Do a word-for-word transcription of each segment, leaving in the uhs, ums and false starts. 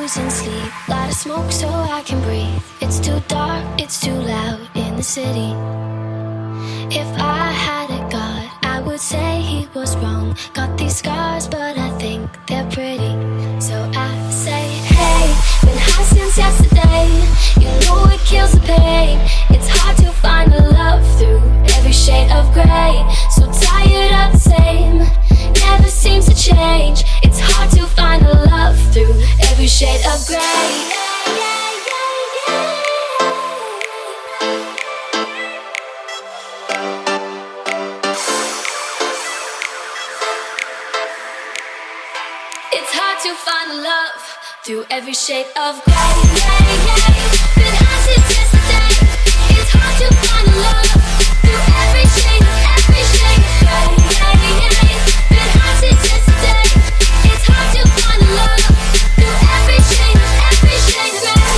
losing sleep. Light a smoke so I can breathe. It's too dark, it's too loud in the city. If I had a god, I would say he was wrong. Got these scars, but I think they're pretty. So I say, hey, been high since yesterday. You know it kills the pain. It's hard to find the love through every shade of gray. So tired of the same, never seems to change. It's hard to find the love through every shade of gray. It's hard to find love through every shade of gray. Been high since yesterday. It's hard to find love through every shade, every shade of gray. Been high since yesterday. It's hard to find love through every shade, every shade of gray.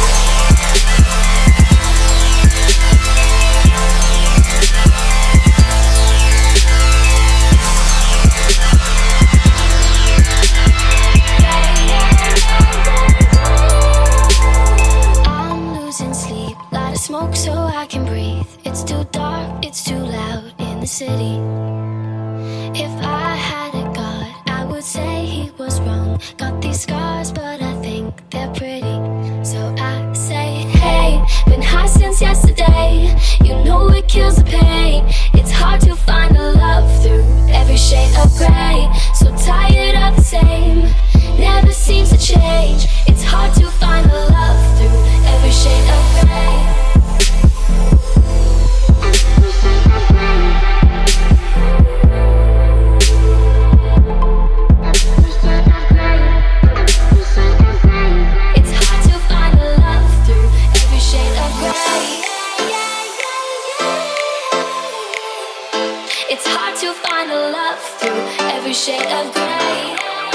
Smoke so I can breathe. It's too dark, it's too loud in the city. If I had a god, I would say he was wrong. Got these scars, but I think they're pretty. So I say, hey, been high since yesterday. You know it kills the pain. It's hard to find the love through every shade of gray. So tired of the same, never seems to change. It's hard to find the love through every shade of gray. It's hard to find a love through every shade of gray.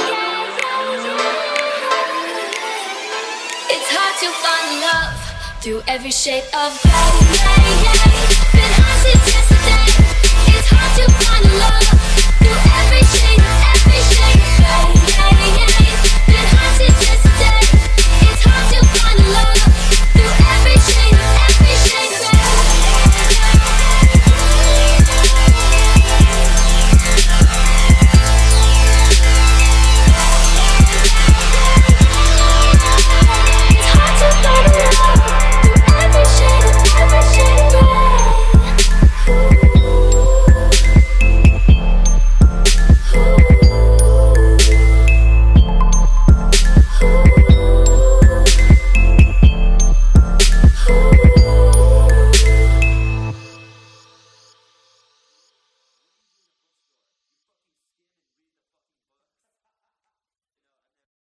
It's hard to find love through every shade of gray. Been high since yesterday. It's hard to find love.